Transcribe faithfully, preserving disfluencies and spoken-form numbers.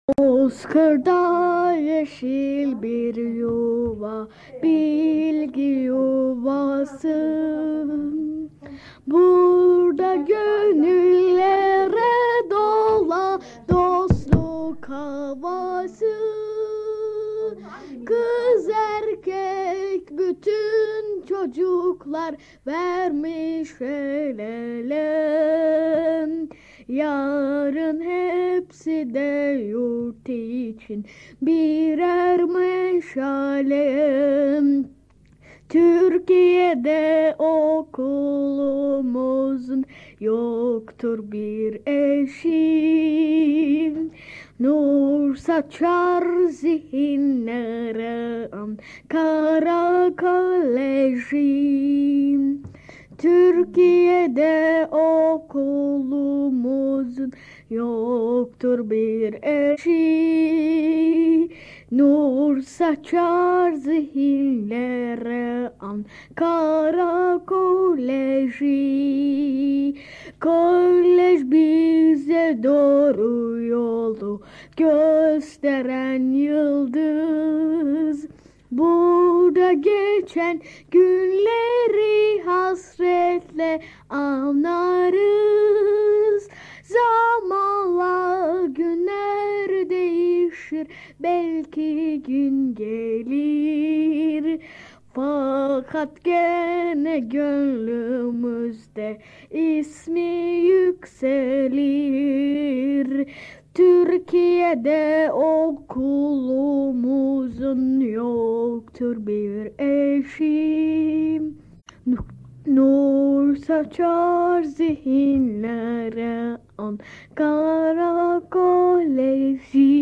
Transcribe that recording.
Bozkırda yeşil bir yuva, bilgi yuvası. Burada gönüllere dola dostluk havası. Kız erkek bütün çocuklar vermiş el ele. Yarın hepsi de yurt için birer meşale. Türkiye'de okulumuzun yoktur bir eşi. Nur saçar zihinlere Ankara Koleji. Türkiye'de okulumuzun yoktur bir eşi. Nur saçar zihinlere Ankara Koleji. Kolej bize doğru yolu gösteren yıldız. Burada geçen günleri hasretle anarız. Zamanla günler değişir, belki gün gelir. Fakat gene gönlümüzde ismi yükselir. Türkiye'de okulumuzun yoktur bir eşi. Nur saçar zihinlere Ankara Koleji.